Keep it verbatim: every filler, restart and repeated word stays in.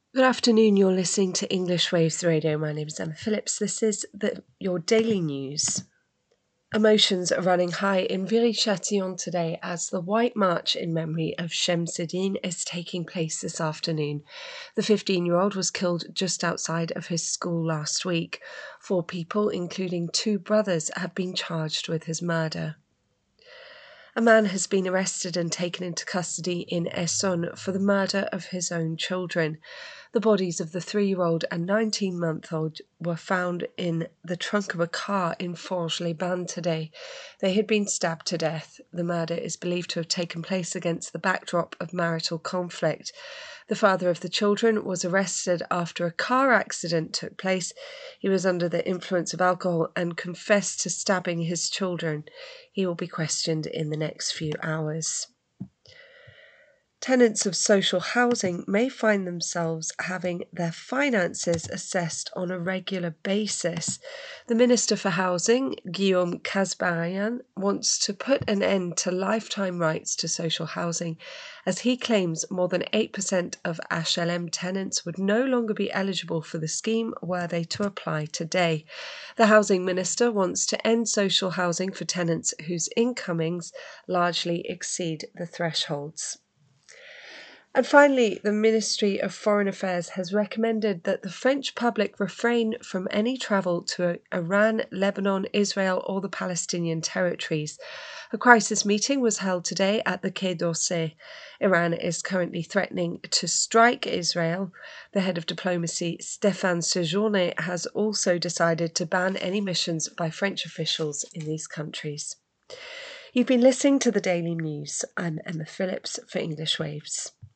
Good afternoon, you're listening to English Waves Radio. My name is Emma Phillips. This is the, your daily news. Emotions are running high in Viry-Châtillon today as the White March in memory of Shemseddine is taking place this afternoon. The fifteen-year-old was killed just outside of his school last week. Four people, including two brothers, have been charged with his murder. A man has been arrested and taken into custody in Essonne for the murder of his own children. The bodies of the three-year-old and nineteen-month-old were found in the trunk of a car in Forges-les-Bains today. They had been stabbed to death. The murder is believed to have taken place against the backdrop of marital conflict. The father of the children was arrested after a car accident took place. He was under the influence of alcohol and confessed to stabbing his children. He will be questioned in the next few hours. Tenants of social housing may find themselves having their finances assessed on a regular basis. The Minister for Housing, Guillaume Kasbarian, wants to put an end to lifetime rights to social housing, as he claims more than eight percent of H L M tenants would no longer be eligible for the scheme were they to apply today. The Housing Minister wants to end social housing for tenants whose incomings largely exceed the thresholds. And finally, the Ministry of Foreign Affairs has recommended that the French public refrain from any travel to Iran, Lebanon, Israel or the Palestinian territories. A crisis meeting was held today at the Quai d'Orsay. Iran is currently threatening to strike Israel. The head of diplomacy, Stéphane Séjourné, has also decided to ban any missions by French officials in these countries. You've been listening to the Daily News. I'm Emma Phillips for English Waves.